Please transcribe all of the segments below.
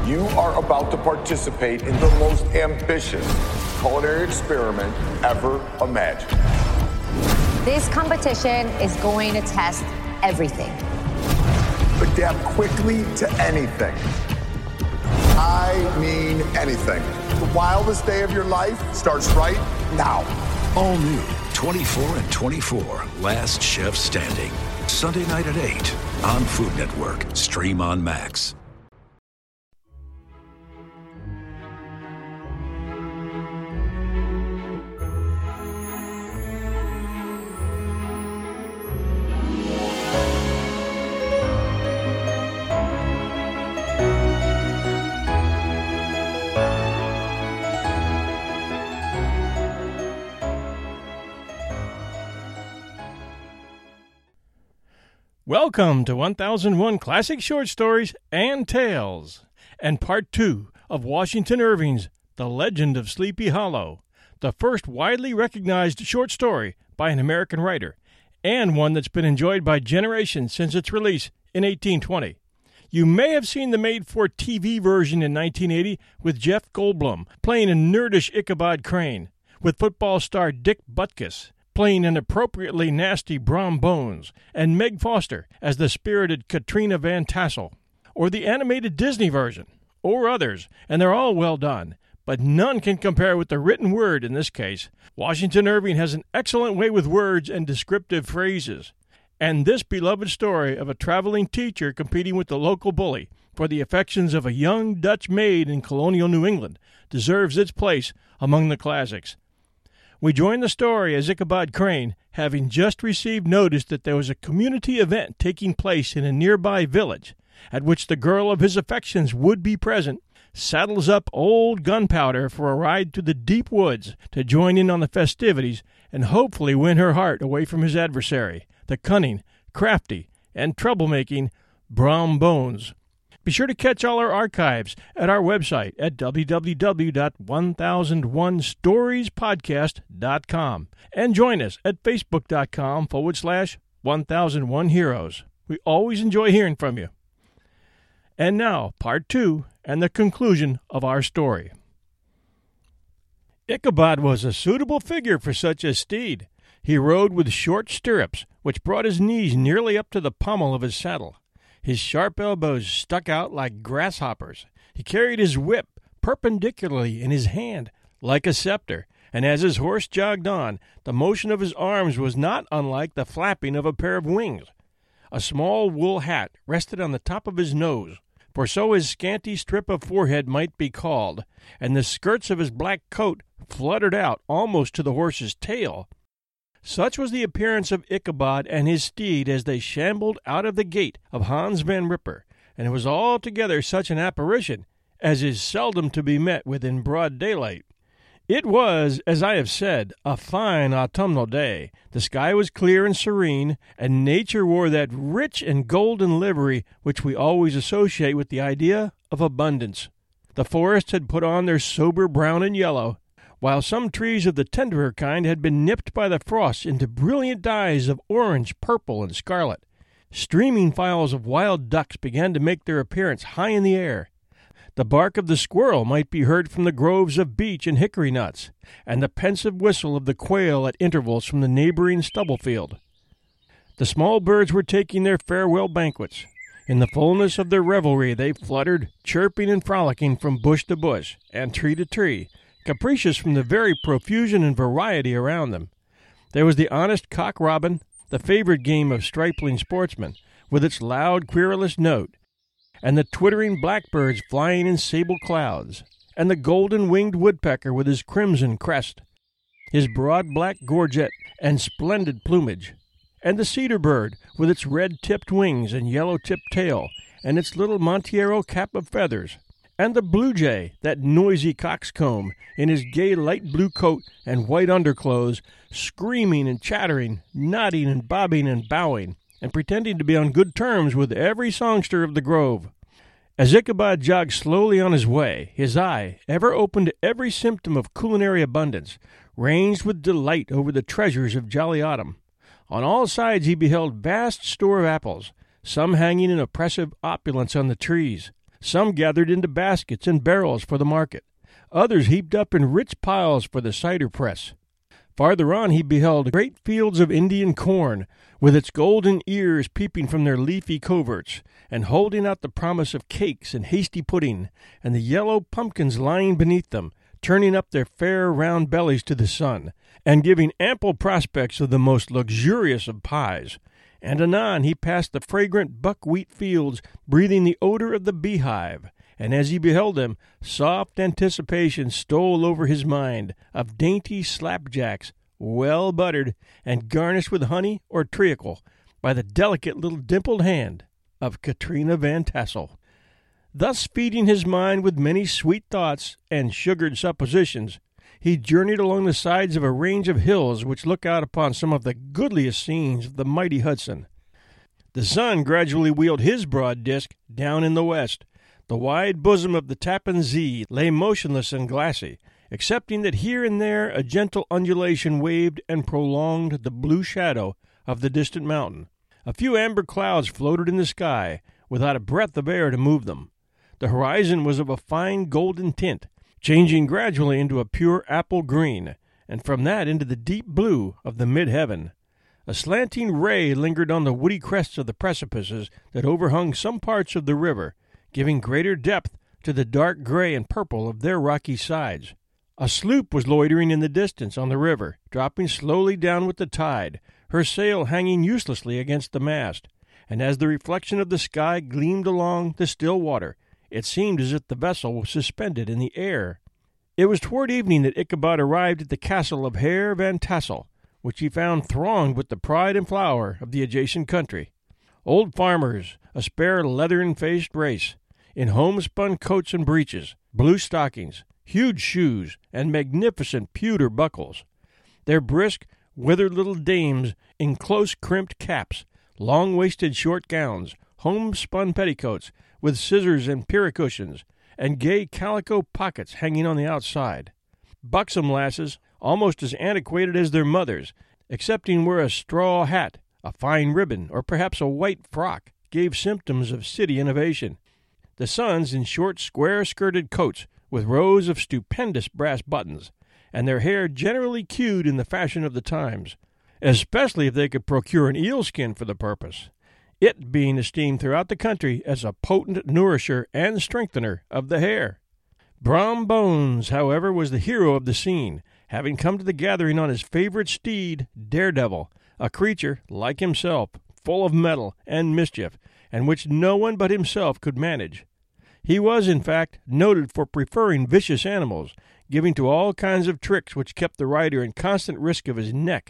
You are about to participate in the most ambitious culinary experiment ever imagined. This competition is going to test everything. Adapt quickly to anything. I mean anything. The wildest day of your life starts right now. All new 24 and 24, Last Chef Standing. Sunday night at 8 on Food Network. Stream on Max. Welcome to 1001 Classic Short Stories and Tales, and Part 2 of Washington Irving's The Legend of Sleepy Hollow, the first widely recognized short story by an American writer, and one that's been enjoyed by generations since its release in 1820. You may have seen the made-for-TV version in 1980 with Jeff Goldblum playing a nerdish Ichabod Crane, with football star Dick Butkus playing an appropriately nasty Brom Bones, and Meg Foster as the spirited Katrina Van Tassel, or the animated Disney version, or others, and they're all well done, but none can compare with the written word in this case. Washington Irving has an excellent way with words and descriptive phrases, and this beloved story of a traveling teacher competing with the local bully for the affections of a young Dutch maid in colonial New England deserves its place among the classics. We join the story as Ichabod Crane, having just received notice that there was a community event taking place in a nearby village, at which the girl of his affections would be present, saddles up old Gunpowder for a ride to the deep woods to join in on the festivities and hopefully win her heart away from his adversary, the cunning, crafty, and troublemaking Brom Bones. Be sure to catch all our archives at our website at www.1001storiespodcast.com and join us at facebook.com/1001heroes. We always enjoy hearing from you. And now, Part 2 and the conclusion of our story. Ichabod was a suitable figure for such a steed. He rode with short stirrups, which brought his knees nearly up to the pommel of his saddle. His sharp elbows stuck out like grasshoppers. He carried his whip perpendicularly in his hand, like a scepter, and as his horse jogged on, the motion of his arms was not unlike the flapping of a pair of wings. A small wool hat rested on the top of his nose, for so his scanty strip of forehead might be called, and the skirts of his black coat fluttered out almost to the horse's tail. Such was the appearance of Ichabod and his steed as they shambled out of the gate of Hans Van Ripper, and it was altogether such an apparition as is seldom to be met with in broad daylight. It was, as I have said, a fine autumnal day. The sky was clear and serene, and nature wore that rich and golden livery which we always associate with the idea of abundance. The forests had put on their sober brown and yellow, while some trees of the tenderer kind had been nipped by the frost into brilliant dyes of orange, purple, and scarlet. Streaming files of wild ducks began to make their appearance high in the air. The bark of the squirrel might be heard from the groves of beech and hickory nuts, and the pensive whistle of the quail at intervals from the neighboring stubble field. The small birds were taking their farewell banquets. In the fullness of their revelry they fluttered, chirping and frolicking from bush to bush, and tree to tree, capricious from the very profusion and variety around them. There was the honest cock-robin, the favorite game of stripling sportsmen, with its loud, querulous note, and the twittering blackbirds flying in sable clouds, and the golden-winged woodpecker with his crimson crest, his broad black gorget and splendid plumage, and the cedar bird with its red-tipped wings and yellow-tipped tail, and its little Montiero cap of feathers, and the blue jay, that noisy coxcomb, in his gay light blue coat and white underclothes, screaming and chattering, nodding and bobbing and bowing, and pretending to be on good terms with every songster of the grove. As Ichabod jogged slowly on his way, his eye, ever open to every symptom of culinary abundance, ranged with delight over the treasures of jolly autumn. On all sides he beheld vast store of apples, some hanging in oppressive opulence on the trees, Some gathered into baskets and barrels for the market, others heaped up in rich piles for the cider press. Farther on he beheld great fields of Indian corn, with its golden ears peeping from their leafy coverts, and holding out the promise of cakes and hasty pudding, and the yellow pumpkins lying beneath them, turning up their fair round bellies to the sun, and giving ample prospects of the most luxurious of pies. And anon he passed the fragrant buckwheat fields, breathing the odor of the beehive, and as he beheld them, soft anticipation stole over his mind of dainty slapjacks, well buttered, and garnished with honey or treacle by the delicate little dimpled hand of Katrina Van Tassel. Thus feeding his mind with many sweet thoughts and sugared suppositions, he journeyed along the sides of a range of hills which look out upon some of the goodliest scenes of the mighty Hudson. The sun gradually wheeled his broad disk down in the west. The wide bosom of the Tappan Zee lay motionless and glassy, excepting that here and there a gentle undulation waved and prolonged the blue shadow of the distant mountain. A few amber clouds floated in the sky, without a breath of air to move them. The horizon was of a fine golden tint, changing gradually into a pure apple green, and from that into the deep blue of the mid-heaven. A slanting ray lingered on the woody crests of the precipices that overhung some parts of the river, giving greater depth to the dark gray and purple of their rocky sides. A sloop was loitering in the distance on the river, dropping slowly down with the tide, her sail hanging uselessly against the mast, and as the reflection of the sky gleamed along the still water, it seemed as if the vessel was suspended in the air. It was toward evening that Ichabod arrived at the castle of Herr Van Tassel, which he found thronged with the pride and flower of the adjacent country. Old farmers, a spare leathern-faced race, in homespun coats and breeches, blue stockings, huge shoes, and magnificent pewter buckles. Their brisk, withered little dames in close-crimped caps, long-waisted short gowns, homespun petticoats, with scissors and pincushions, and gay calico pockets hanging on the outside. Buxom lasses, almost as antiquated as their mothers, excepting where a straw hat, a fine ribbon, or perhaps a white frock, gave symptoms of city innovation. The sons in short, square-skirted coats, with rows of stupendous brass buttons, and their hair generally queued in the fashion of the times, especially if they could procure an eel skin for the purpose, it being esteemed throughout the country as a potent nourisher and strengthener of the hair. Brom Bones, however, was the hero of the scene, having come to the gathering on his favorite steed, Daredevil, a creature, like himself, full of mettle and mischief, and which no one but himself could manage. He was, in fact, noted for preferring vicious animals, giving to all kinds of tricks which kept the rider in constant risk of his neck.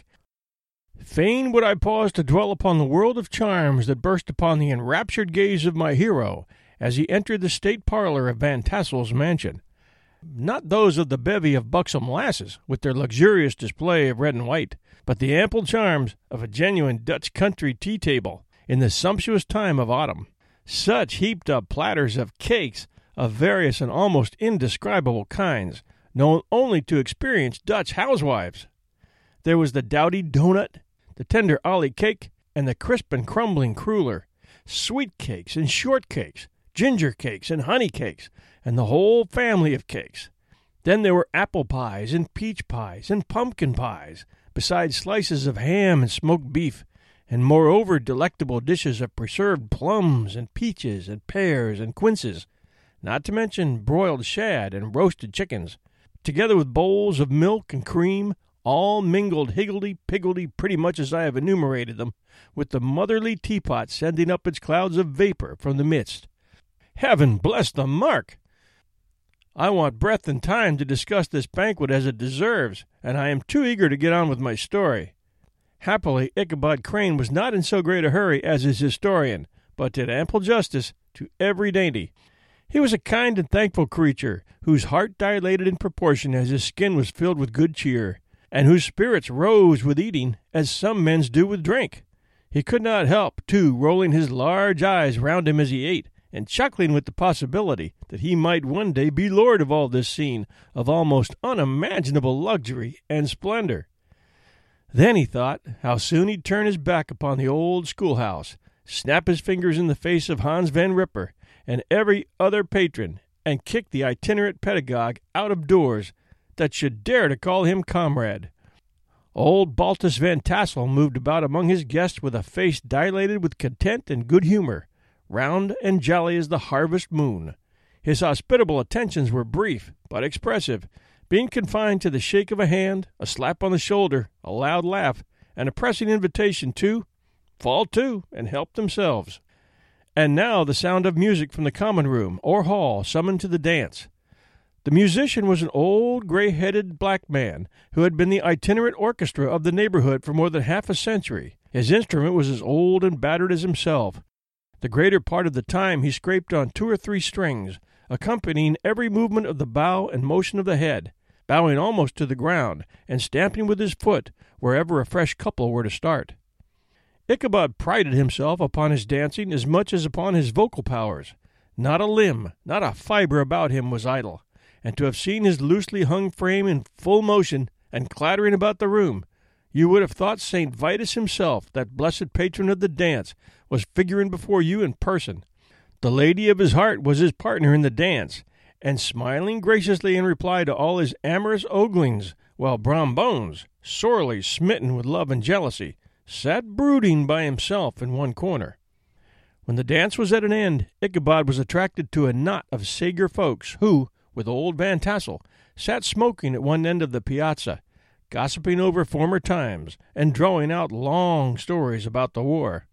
Fain would I pause to dwell upon the world of charms that burst upon the enraptured gaze of my hero as he entered the state parlor of Van Tassel's mansion. Not those of the bevy of buxom lasses, with their luxurious display of red and white, but the ample charms of a genuine Dutch country tea-table in the sumptuous time of autumn. Such heaped-up platters of cakes of various and almost indescribable kinds, known only to experienced Dutch housewives. There was the doughty doughnut, the tender ollie cake, and the crisp and crumbling cruller, sweet cakes and short cakes, ginger cakes and honey cakes, and the whole family of cakes. Then there were apple pies and peach pies and pumpkin pies, besides slices of ham and smoked beef, and moreover delectable dishes of preserved plums and peaches and pears and quinces, not to mention broiled shad and roasted chickens, together with bowls of milk and cream, all mingled higgledy-piggledy pretty much as I have enumerated them, with the motherly teapot sending up its clouds of vapor from the midst. Heaven bless the mark! I want breath and time to discuss this banquet as it deserves, and I am too eager to get on with my story. Happily, Ichabod Crane was not in so great a hurry as his historian, but did ample justice to every dainty. He was a kind and thankful creature, whose heart dilated in proportion as his skin was filled with good cheer, and whose spirits rose with eating as some men's do with drink. He could not help, too, rolling his large eyes round him as he ate, and chuckling with the possibility that he might one day be lord of all this scene of almost unimaginable luxury and splendor. Then he thought how soon he'd turn his back upon the old schoolhouse, snap his fingers in the face of Hans Van Ripper, and every other patron, and kick the itinerant pedagogue out of doors that should dare to call him comrade. Old Baltus Van Tassel moved about among his guests with a face dilated with content and good humor, round and jolly as the harvest moon. His hospitable attentions were brief but expressive, being confined to the shake of a hand, a slap on the shoulder, a loud laugh, and a pressing invitation to fall to and help themselves. And now the sound of music from the common room or hall summoned to the dance. The musician was an old, gray-headed black man who had been the itinerant orchestra of the neighborhood for more than half a century. His instrument was as old and battered as himself. The greater part of the time he scraped on 2 or 3 strings, accompanying every movement of the bow and motion of the head, bowing almost to the ground, and stamping with his foot wherever a fresh couple were to start. Ichabod prided himself upon his dancing as much as upon his vocal powers. Not a limb, not a fibre about him was idle, and to have seen his loosely hung frame in full motion and clattering about the room, you would have thought St. Vitus himself, that blessed patron of the dance, was figuring before you in person. The lady of his heart was his partner in the dance, and smiling graciously in reply to all his amorous oglings, while Brom Bones, sorely smitten with love and jealousy, sat brooding by himself in one corner. When the dance was at an end, Ichabod was attracted to a knot of Sager folks who, with old Van Tassel, sat smoking at one end of the piazza, gossiping over former times and drawing out long stories about the war.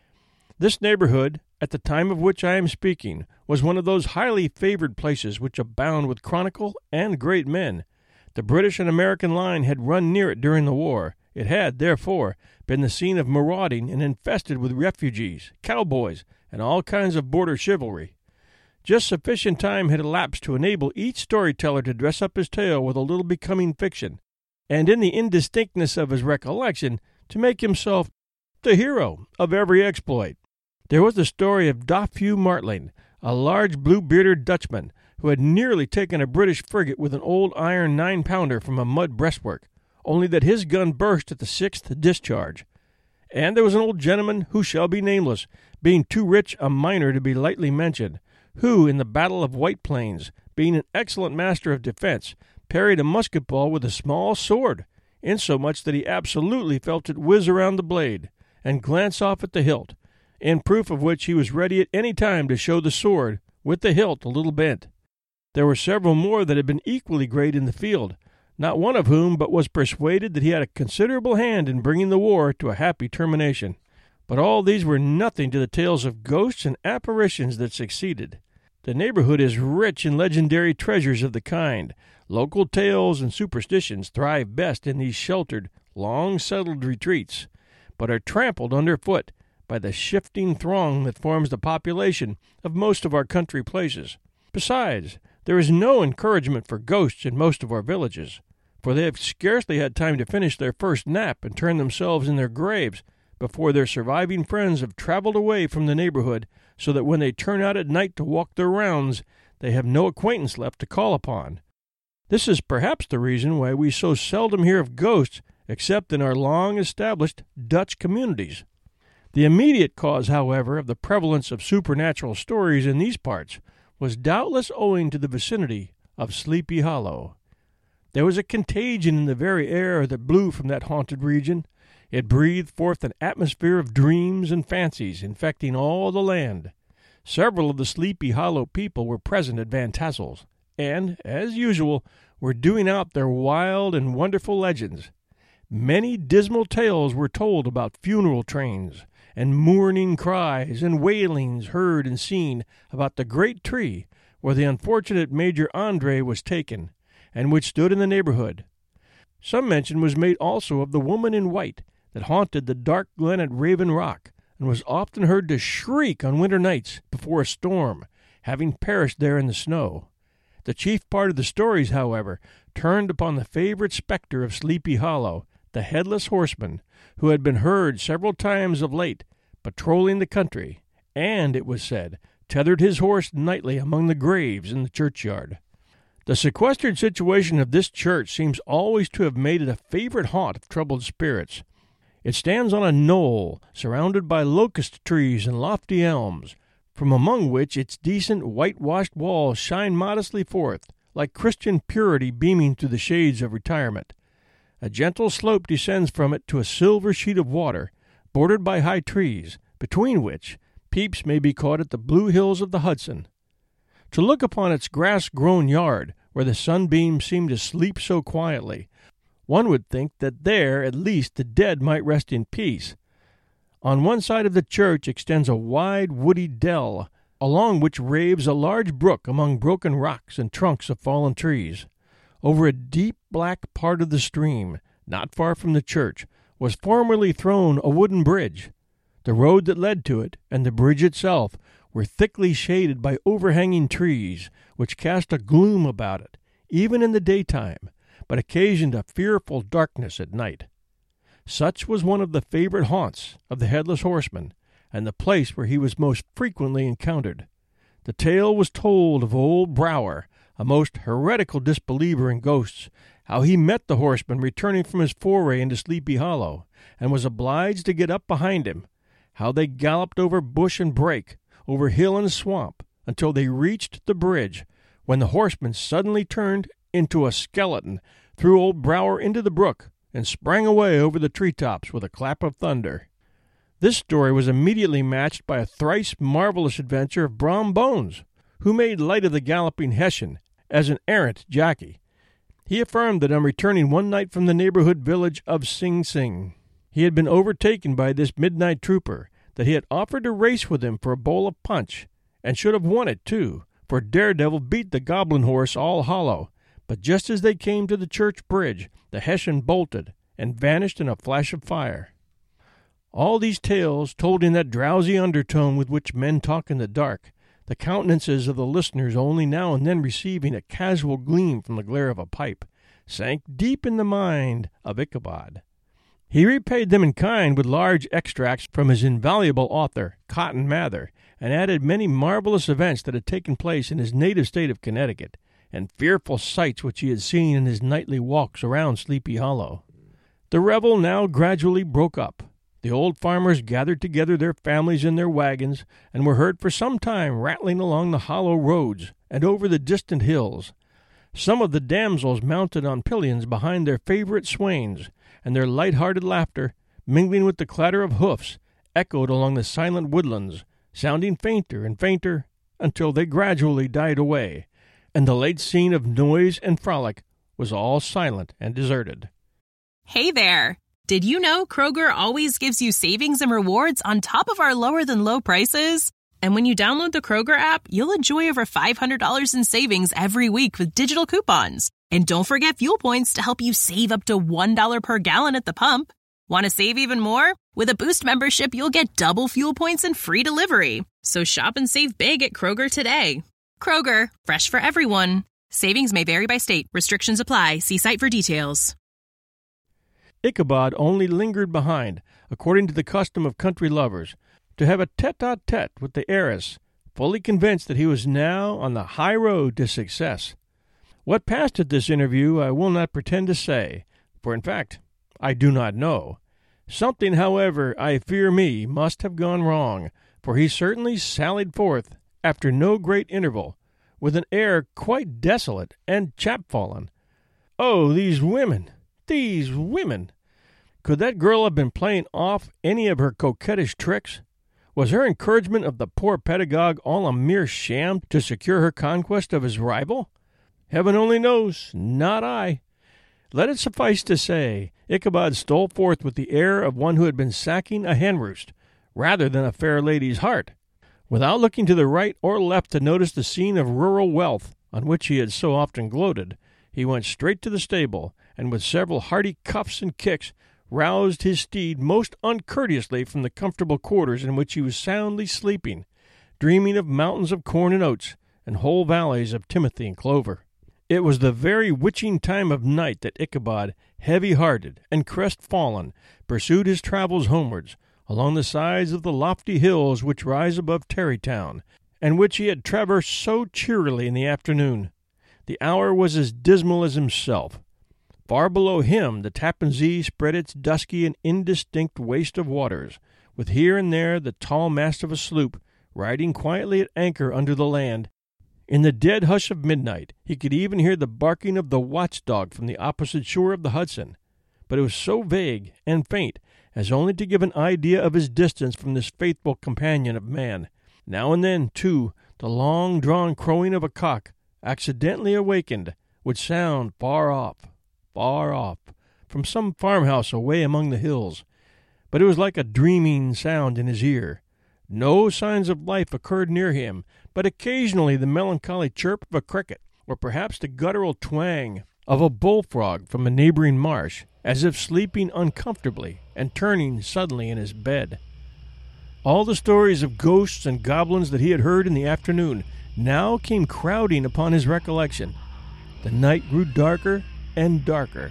This neighborhood, at the time of which I am speaking, was one of those highly favored places which abound with chronicle and great men. The British and American line had run near it during the war. It had, therefore, been the scene of marauding and infested with refugees, cowboys, and all kinds of border chivalry. Just sufficient time had elapsed to enable each storyteller to dress up his tale with a little becoming fiction, and in the indistinctness of his recollection to make himself the hero of every exploit. There was the story of Doffue Martling, a large blue-bearded Dutchman, who had nearly taken a British frigate with an old iron 9-pounder from a mud breastwork, only that his gun burst at the 6th discharge. And there was an old gentleman who shall be nameless, being too rich a miner to be lightly mentioned, who, in the Battle of White Plains, being an excellent master of defense, parried a musket ball with a small sword, insomuch that he absolutely felt it whiz around the blade, and glance off at the hilt, in proof of which he was ready at any time to show the sword, with the hilt a little bent. There were several more that had been equally great in the field, not one of whom but was persuaded that he had a considerable hand in bringing the war to a happy termination. But all these were nothing to the tales of ghosts and apparitions that succeeded. The neighborhood is rich in legendary treasures of the kind. Local tales and superstitions thrive best in these sheltered, long-settled retreats, but are trampled underfoot by the shifting throng that forms the population of most of our country places. Besides, there is no encouragement for ghosts in most of our villages, for they have scarcely had time to finish their first nap and turn themselves in their graves before their surviving friends have traveled away from the neighborhood, so that when they turn out at night to walk their rounds, they have no acquaintance left to call upon. This is perhaps the reason why we so seldom hear of ghosts except in our long-established Dutch communities. The immediate cause, however, of the prevalence of supernatural stories in these parts was doubtless owing to the vicinity of Sleepy Hollow. There was a contagion in the very air that blew from that haunted region. It breathed forth an atmosphere of dreams and fancies, infecting all the land. Several of the Sleepy Hollow people were present at Van Tassel's, and, as usual, were doing out their wild and wonderful legends. Many dismal tales were told about funeral trains, and mourning cries and wailings heard and seen about the great tree where the unfortunate Major Andre was taken, and which stood in the neighborhood. Some mention was made also of the woman in white that haunted the dark glen at Raven Rock, and was often heard to shriek on winter nights before a storm, having perished there in the snow. The chief part of the stories, however, turned upon the favorite spectre of Sleepy Hollow, the Headless Horseman, who had been heard several times of late, patrolling the country, and, it was said, tethered his horse nightly among the graves in the churchyard. The sequestered situation of this church seems always to have made it a favorite haunt of troubled spirits. It stands on a knoll, surrounded by locust trees and lofty elms, from among which its decent whitewashed walls shine modestly forth, like Christian purity beaming through the shades of retirement. A gentle slope descends from it to a silver sheet of water, bordered by high trees, between which peeps may be caught at the blue hills of the Hudson. To look upon its grass-grown yard, where the sunbeams seem to sleep so quietly, one would think that there at least the dead might rest in peace. On one side of the church extends a wide woody dell, along which raves a large brook among broken rocks and trunks of fallen trees. Over a deep black part of the stream, not far from the church, was formerly thrown a wooden bridge. The road that led to it, and the bridge itself, were thickly shaded by overhanging trees, which cast a gloom about it, even in the daytime, but occasioned a fearful darkness at night. Such was one of the favorite haunts of the Headless Horseman, and the place where he was most frequently encountered. The tale was told of old Brower, a most heretical disbeliever in ghosts, how he met the horseman returning from his foray into Sleepy Hollow, and was obliged to get up behind him, how they galloped over bush and brake, over hill and swamp, until they reached the bridge, when the horseman suddenly turned into a skeleton, threw old Brower into the brook, and sprang away over the treetops with a clap of thunder. This story was immediately matched by a thrice marvelous adventure of Brom Bones, who made light of the galloping Hessian as an errant jockey. He affirmed that on returning one night from the neighborhood village of Sing Sing, he had been overtaken by this midnight trooper, that he had offered to race with him for a bowl of punch, and should have won it, too, for Daredevil beat the goblin horse all hollow. But just as they came to the church bridge, the Hessian bolted and vanished in a flash of fire. All these tales, told in that drowsy undertone with which men talk in the dark, the countenances of the listeners only now and then receiving a casual gleam from the glare of a pipe, sank deep in the mind of Ichabod. He repaid them in kind with large extracts from his invaluable author, Cotton Mather, and added many marvelous events that had taken place in his native state of Connecticut, and fearful sights which he had seen in his nightly walks around Sleepy Hollow. The revel now gradually broke up. The old farmers gathered together their families in their wagons, and were heard for some time rattling along the hollow roads and over the distant hills. Some of the damsels mounted on pillions behind their favorite swains, and their light-hearted laughter, mingling with the clatter of hoofs, echoed along the silent woodlands, sounding fainter and fainter until they gradually died away, and the late scene of noise and frolic was all silent and deserted. Hey there! Did you know Kroger always gives you savings and rewards on top of our lower-than-low prices? And when you download the Kroger app, you'll enjoy over $500 in savings every week with digital coupons. And don't forget fuel points to help you save up to $1 per gallon at the pump. Want to save even more? With a Boost membership, you'll get double fuel points and free delivery. So shop and save big at Kroger today. Kroger, fresh for everyone. Savings may vary by state. Restrictions apply. See site for details. Ichabod only lingered behind, according to the custom of country lovers, to have a tete-a-tete with the heiress, fully convinced that he was now on the high road to success. What passed at this interview I will not pretend to say, for in fact I do not know. Something, however, I fear me, must have gone wrong, for he certainly sallied forth, after no great interval, with an air quite desolate and chapfallen. Oh, these women! These women! Could that girl have been playing off any of her coquettish tricks? Was her encouragement of the poor pedagogue all a mere sham to secure her conquest of his rival? Heaven only knows, not I. Let it suffice to say, Ichabod stole forth with the air of one who had been sacking a hen-roost, rather than a fair lady's heart. Without looking to the right or left to notice the scene of rural wealth on which he had so often gloated, he went straight to the stable, and with several hearty cuffs and kicks, roused his steed most uncourteously from the comfortable quarters in which he was soundly sleeping, dreaming of mountains of corn and oats, and whole valleys of timothy and clover. It was the very witching time of night that Ichabod, heavy-hearted and crestfallen, pursued his travels homewards, along the sides of the lofty hills which rise above Tarrytown, and which he had traversed so cheerily in the afternoon. The hour was as dismal as himself. Far below him the Tappan Zee spread its dusky and indistinct waste of waters, with here and there the tall mast of a sloop, riding quietly at anchor under the land. In the dead hush of midnight, he could even hear the barking of the watchdog from the opposite shore of the Hudson, but it was so vague and faint as only to give an idea of his distance from this faithful companion of man. Now and then, too, the long-drawn crowing of a cock, accidentally awakened, would sound far off, from some farmhouse away among the hills, but it was like a dreaming sound in his ear. No signs of life occurred near him, but occasionally the melancholy chirp of a cricket, or perhaps the guttural twang of a bullfrog from a neighboring marsh, as if sleeping uncomfortably and turning suddenly in his bed. All the stories of ghosts and goblins that he had heard in the afternoon now came crowding upon his recollection. The night grew darker and darker.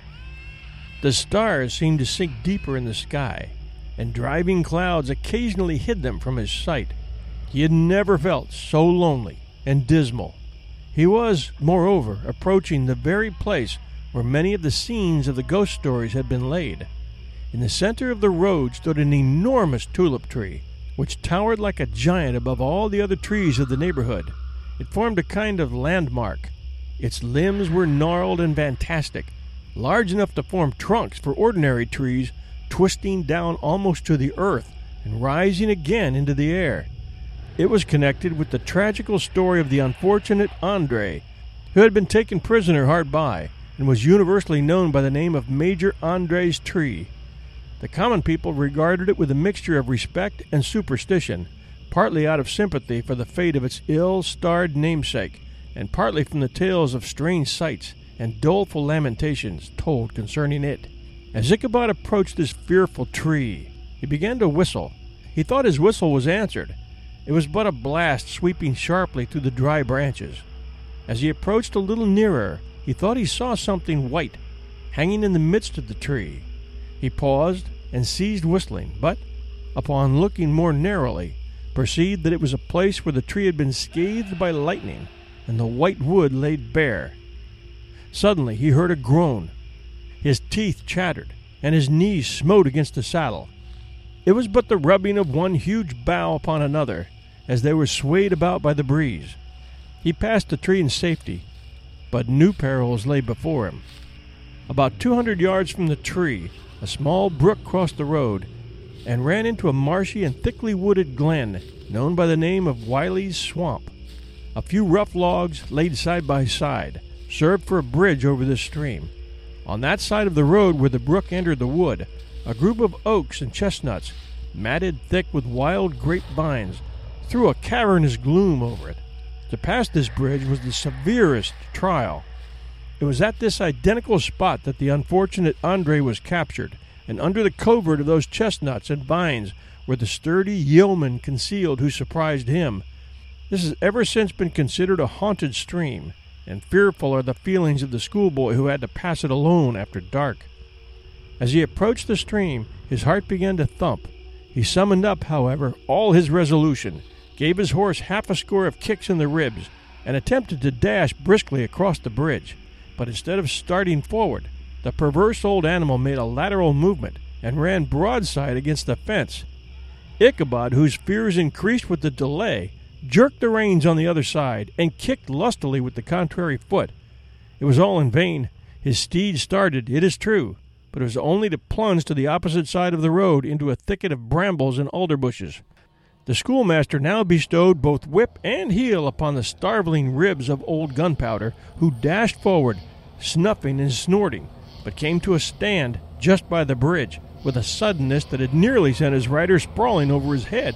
The stars seemed to sink deeper in the sky, and driving clouds occasionally hid them from his sight. He had never felt so lonely and dismal. He was, moreover, approaching the very place where many of the scenes of the ghost stories had been laid. In the center of the road stood an enormous tulip tree, which towered like a giant above all the other trees of the neighborhood. It formed a kind of landmark. Its limbs were gnarled and fantastic, large enough to form trunks for ordinary trees, twisting down almost to the earth and rising again into the air. It was connected with the tragical story of the unfortunate Andre, who had been taken prisoner hard by, and was universally known by the name of Major Andre's tree. The common people regarded it with a mixture of respect and superstition, partly out of sympathy for the fate of its ill-starred namesake, and partly from the tales of strange sights and doleful lamentations told concerning it. As Ichabod approached this fearful tree, he began to whistle. He thought his whistle was answered. It was but a blast sweeping sharply through the dry branches. As he approached a little nearer, he thought he saw something white hanging in the midst of the tree. He paused and ceased whistling, but, upon looking more narrowly, perceived that it was a place where the tree had been scathed by lightning, and the white wood laid bare. Suddenly he heard a groan. His teeth chattered, and his knees smote against the saddle. It was but the rubbing of one huge bough upon another, as they were swayed about by the breeze. He passed the tree in safety, but new perils lay before him. About 200 yards from the tree, a small brook crossed the road, and ran into a marshy and thickly wooded glen, known by the name of Wiley's Swamp. A few rough logs, laid side by side, served for a bridge over this stream. On that side of the road where the brook entered the wood, a group of oaks and chestnuts, matted thick with wild grapevines, threw a cavernous gloom over it. To pass this bridge was the severest trial. It was at this identical spot that the unfortunate Andre was captured, and under the covert of those chestnuts and vines were the sturdy yeomen concealed who surprised him. This has ever since been considered a haunted stream, and fearful are the feelings of the schoolboy who had to pass it alone after dark. As he approached the stream, his heart began to thump. He summoned up, however, all his resolution, gave his horse half a score of kicks in the ribs, and attempted to dash briskly across the bridge. But instead of starting forward, the perverse old animal made a lateral movement and ran broadside against the fence. Ichabod, whose fears increased with the delay, jerked the reins on the other side and kicked lustily with the contrary foot. It was all in vain. His steed started, it is true, but it was only to plunge to the opposite side of the road into a thicket of brambles and alder bushes. The schoolmaster now bestowed both whip and heel upon the starveling ribs of old Gunpowder, who dashed forward, snuffing and snorting, but came to a stand just by the bridge, with a suddenness that had nearly sent his rider sprawling over his head.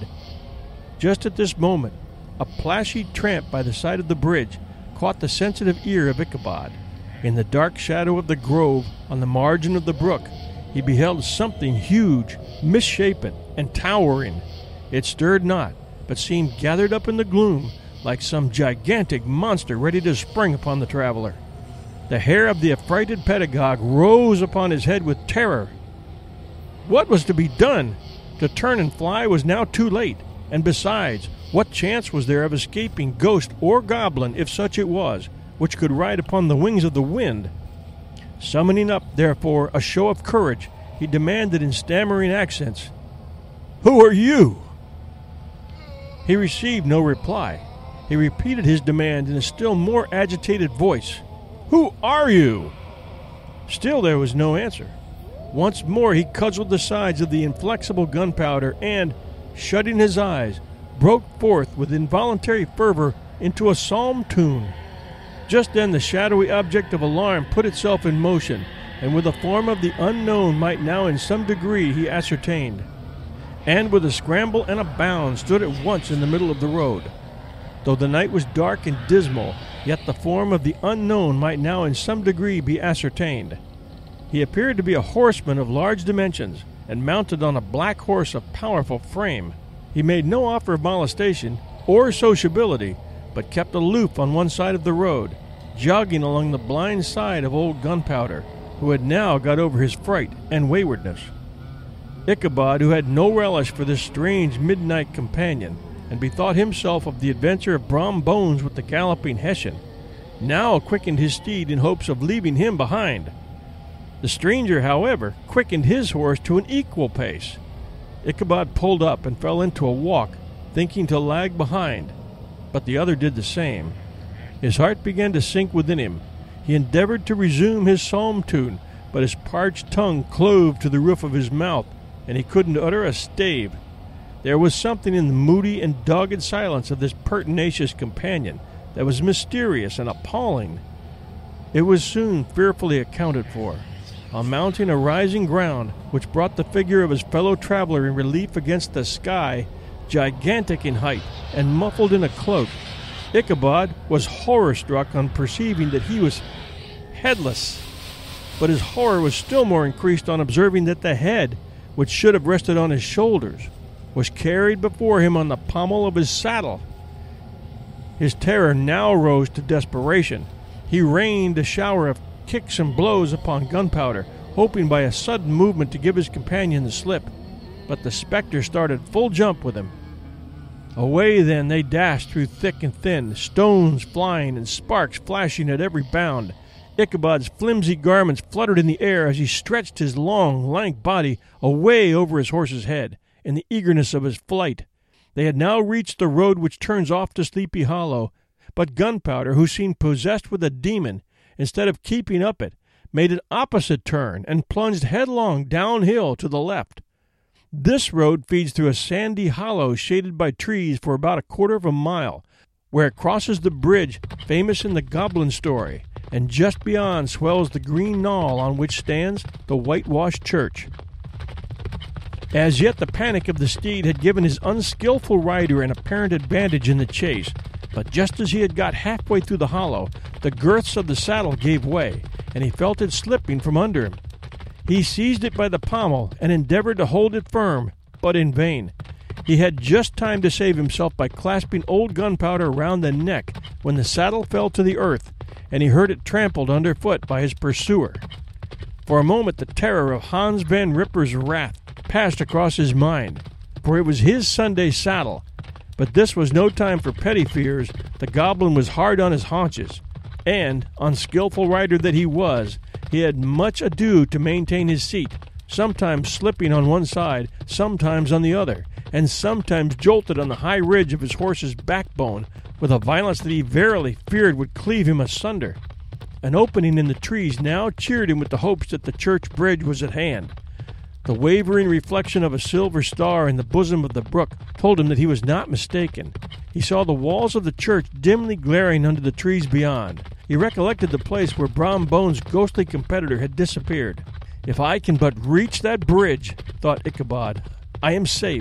Just at this moment, a plashy tramp by the side of the bridge caught the sensitive ear of Ichabod. In the dark shadow of the grove on the margin of the brook, he beheld something huge, misshapen, and towering. It stirred not, but seemed gathered up in the gloom like some gigantic monster ready to spring upon the traveler. The hair of the affrighted pedagogue rose upon his head with terror. What was to be done? To turn and fly was now too late, and besides, what chance was there of escaping ghost or goblin, if such it was, which could ride upon the wings of the wind? Summoning up, therefore, a show of courage, he demanded in stammering accents, "Who are you?" He received no reply. He repeated his demand in a still more agitated voice. "Who are you?" Still there was no answer. Once more he cudgeled the sides of the inflexible gunpowder and, shutting his eyes, broke forth with involuntary fervor into a psalm tune. Just then the shadowy object of alarm put itself in motion, and with the form of the unknown might now in some degree he ascertained, and with a scramble and a bound stood at once in the middle of the road. Though the night was dark and dismal, yet the form of the unknown might now in some degree be ascertained. He appeared to be a horseman of large dimensions, and mounted on a black horse of powerful frame. He made no offer of molestation or sociability, but kept aloof on one side of the road, jogging along the blind side of old Gunpowder, who had now got over his fright and waywardness. Ichabod, who had no relish for this strange midnight companion, and bethought himself of the adventure of Brom Bones with the galloping Hessian, now quickened his steed in hopes of leaving him behind. The stranger, however, quickened his horse to an equal pace. Ichabod pulled up and fell into a walk, thinking to lag behind, but the other did the same. His heart began to sink within him. He endeavored to resume his psalm tune, but his parched tongue clove to the roof of his mouth, and he couldn't utter a stave. There was something in the moody and dogged silence of this pertinacious companion that was mysterious and appalling. It was soon fearfully accounted for. On mounting a rising ground, which brought the figure of his fellow traveler in relief against the sky, gigantic in height and muffled in a cloak, Ichabod was horror-struck on perceiving that he was headless. But his horror was still more increased on observing that the head, which should have rested on his shoulders, was carried before him on the pommel of his saddle. His terror now rose to desperation. He rained a shower of kicks and blows upon Gunpowder, hoping by a sudden movement to give his companion the slip. But the spectre started full jump with him. Away then they dashed through thick and thin, stones flying and sparks flashing at every bound. Ichabod's flimsy garments fluttered in the air as he stretched his long, lank body away over his horse's head in the eagerness of his flight. They had now reached the road which turns off to Sleepy Hollow, but Gunpowder, who seemed possessed with a demon, instead of keeping up it, made an opposite turn and plunged headlong downhill to the left. This road feeds through a sandy hollow shaded by trees for about a quarter of a mile, where it crosses the bridge famous in the Goblin story, and just beyond swells the green knoll on which stands the whitewashed church. As yet the panic of the steed had given his unskillful rider an apparent advantage in the chase, but just as he had got halfway through the hollow, the girths of the saddle gave way, and he felt it slipping from under him. He seized it by the pommel and endeavored to hold it firm, but in vain. He had just time to save himself by clasping old Gunpowder round the neck when the saddle fell to the earth, and he heard it trampled underfoot by his pursuer. For a moment the terror of Hans Van Ripper's wrath passed across his mind, for it was his Sunday saddle. But this was no time for petty fears. The goblin was hard on his haunches, and, unskillful rider that he was, he had much ado to maintain his seat, sometimes slipping on one side, sometimes on the other, and sometimes jolted on the high ridge of his horse's backbone with a violence that he verily feared would cleave him asunder. An opening in the trees now cheered him with the hopes that the church bridge was at hand. The wavering reflection of a silver star in the bosom of the brook told him that he was not mistaken. He saw the walls of the church dimly glaring under the trees beyond. He recollected the place where Brom Bones' ghostly competitor had disappeared. "If I can but reach that bridge," thought Ichabod, "I am safe."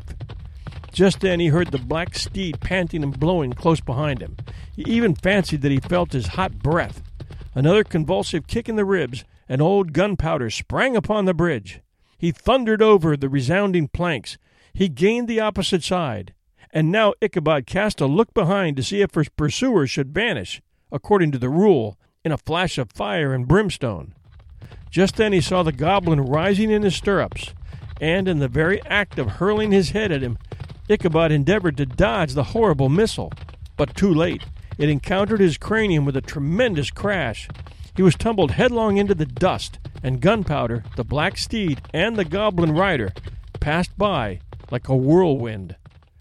Just then he heard the black steed panting and blowing close behind him. He even fancied that he felt his hot breath. Another convulsive kick in the ribs, and old Gunpowder sprang upon the bridge. He thundered over the resounding planks. He gained the opposite side, and now Ichabod cast a look behind to see if his pursuer should vanish, according to the rule, in a flash of fire and brimstone. Just then he saw the goblin rising in his stirrups, and in the very act of hurling his head at him, Ichabod endeavored to dodge the horrible missile, but too late. It encountered his cranium with a tremendous crash. He was tumbled headlong into the dust, and Gunpowder, the black steed, and the goblin rider passed by like a whirlwind.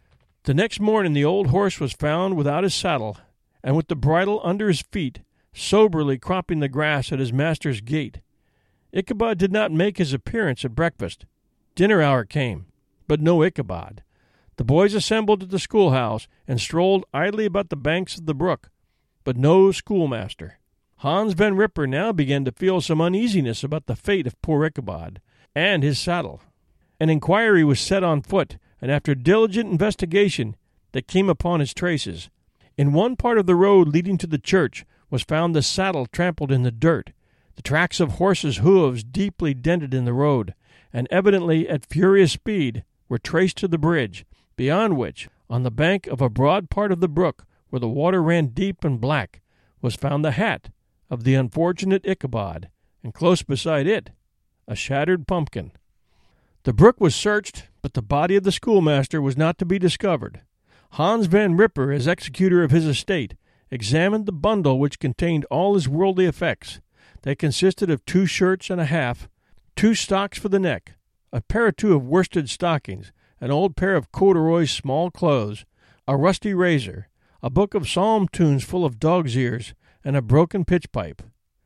The next morning the old horse was found without his saddle, and with the bridle under his feet, soberly cropping the grass at his master's gate. Ichabod did not make his appearance at breakfast. Dinner hour came, but no Ichabod. The boys assembled at the schoolhouse and strolled idly about the banks of the brook, but no schoolmaster. Hans Van Ripper now began to feel some uneasiness about the fate of poor Ichabod and his saddle. An inquiry was set on foot, and after diligent investigation they came upon his traces. In one part of the road leading to the church was found the saddle trampled in the dirt, the tracks of horses' hooves deeply dented in the road, and evidently at furious speed, were traced to the bridge, beyond which, on the bank of a broad part of the brook, where the water ran deep and black, was found the hat of the unfortunate Ichabod, and close beside it, a shattered pumpkin. The brook was searched, but the body of the schoolmaster was not to be discovered. Hans Van Ripper, as executor of his estate, examined the bundle which contained all his worldly effects. They consisted of 2 shirts and a half, 2 stocks for the neck, a pair or 2 of worsted stockings, an old pair of corduroy small clothes, a rusty razor, a book of psalm tunes full of dog's ears, and a broken pitch pipe.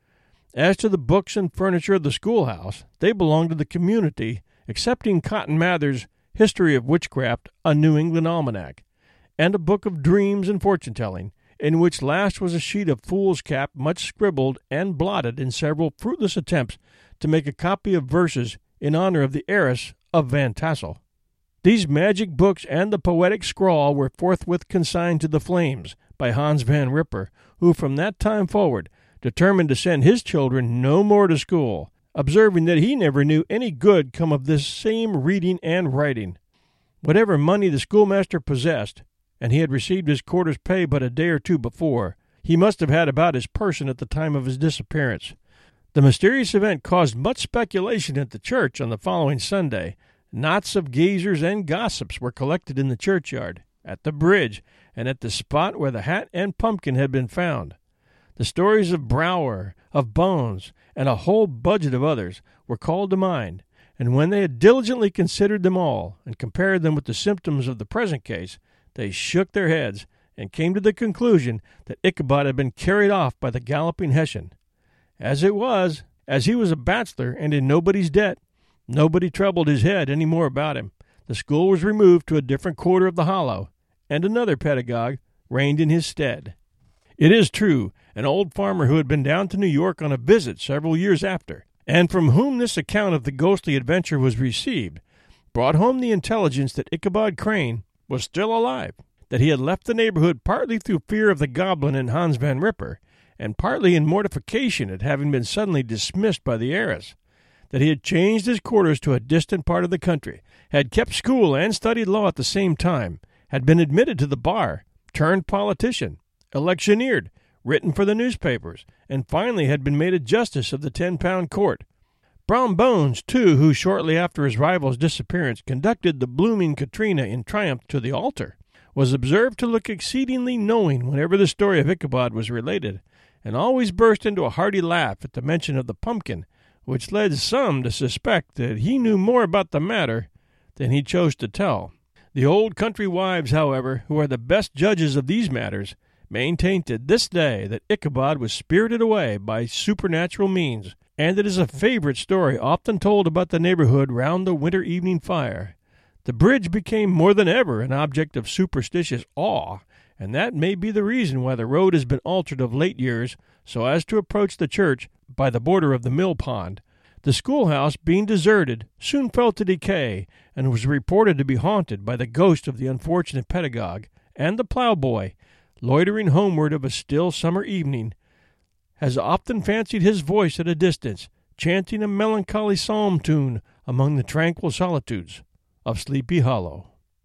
As to the books and furniture of the schoolhouse, they belonged to the community, excepting Cotton Mather's History of Witchcraft, a New England Almanac, and a book of dreams and fortune-telling, in which last was a sheet of foolscap much scribbled and blotted in several fruitless attempts to make a copy of verses in honor of the heiress of Van Tassel. These magic books and the poetic scrawl were forthwith consigned to the flames by Hans Van Ripper, who from that time forward determined to send his children no more to school, observing that he never knew any good come of this same reading and writing. Whatever money the schoolmaster possessed, and he had received his quarter's pay but a day or 2 before, he must have had about his person at the time of his disappearance. The mysterious event caused much speculation at the church on the following Sunday. Knots of gazers and gossips were collected in the churchyard, at the bridge, and at the spot where the hat and pumpkin had been found. The stories of Brower, of Bones, and a whole budget of others were called to mind, and when they had diligently considered them all, and compared them with the symptoms of the present case, they shook their heads, and came to the conclusion that Ichabod had been carried off by the galloping Hessian. As it was, as he was a bachelor and in nobody's debt, nobody troubled his head any more about him. The school was removed to a different quarter of the hollow, and another pedagogue reigned in his stead. It is true, an old farmer who had been down to New York on a visit several years after, and from whom this account of the ghostly adventure was received, brought home the intelligence that Ichabod Crane was still alive, that he had left the neighborhood partly through fear of the goblin and Hans Van Ripper, and partly in mortification at having been suddenly dismissed by the heiress, that he had changed his quarters to a distant part of the country, had kept school and studied law at the same time, had been admitted to the bar, turned politician, electioneered, written for the newspapers, and finally had been made a justice of the 10-pound court. Brom Bones, too, who shortly after his rival's disappearance conducted the blooming Katrina in triumph to the altar, was observed to look exceedingly knowing whenever the story of Ichabod was related, and always burst into a hearty laugh at the mention of the pumpkin, which led some to suspect that he knew more about the matter than he chose to tell. The old country wives, however, who are the best judges of these matters, maintain to this day that Ichabod was spirited away by supernatural means, and it is a favorite story often told about the neighborhood round the winter evening fire. The bridge became more than ever an object of superstitious awe, and that may be the reason why the road has been altered of late years so as to approach the church by the border of the mill pond. The schoolhouse, being deserted, soon fell to decay, and was reported to be haunted by the ghost of the unfortunate pedagogue, and the ploughboy, loitering homeward of a still summer evening, has often fancied his voice at a distance, chanting a melancholy psalm tune among the tranquil solitudes of Sleepy Hollow.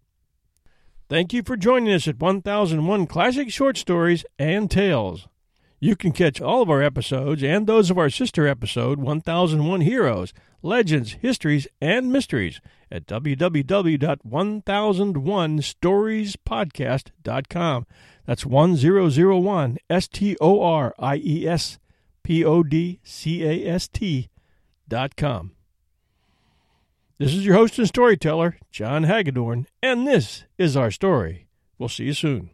Thank you for joining us at 1001 Classic Short Stories and Tales. You can catch all of our episodes and those of our sister episode, 1001 Heroes, Legends, Histories, and Mysteries at www.1001storiespodcast.com. That's 1001 STORIESPODCAST.com. This is your host and storyteller, John Hagedorn, and this is our story. We'll see you soon.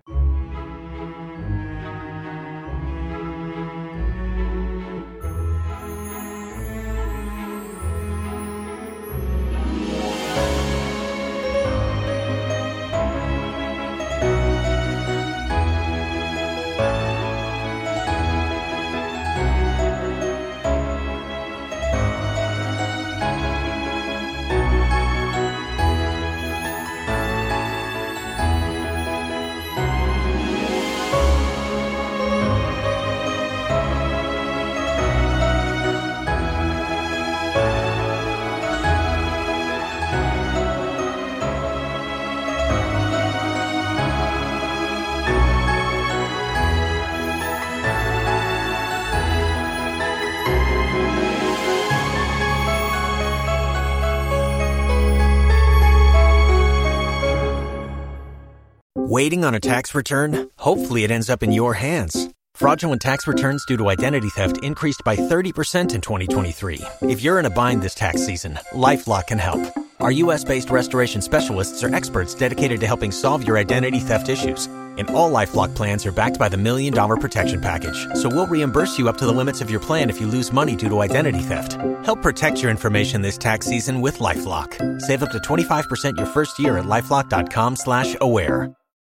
Waiting on a tax return? Hopefully it ends up in your hands. Fraudulent tax returns due to identity theft increased by 30% in 2023. If you're in a bind this tax season, LifeLock can help. Our U.S.-based restoration specialists are experts dedicated to helping solve your identity theft issues. And all LifeLock plans are backed by the $1 Million Protection Package. So we'll reimburse you up to the limits of your plan if you lose money due to identity theft. Help protect your information this tax season with LifeLock. Save up to 25% your first year at LifeLock.com/aware.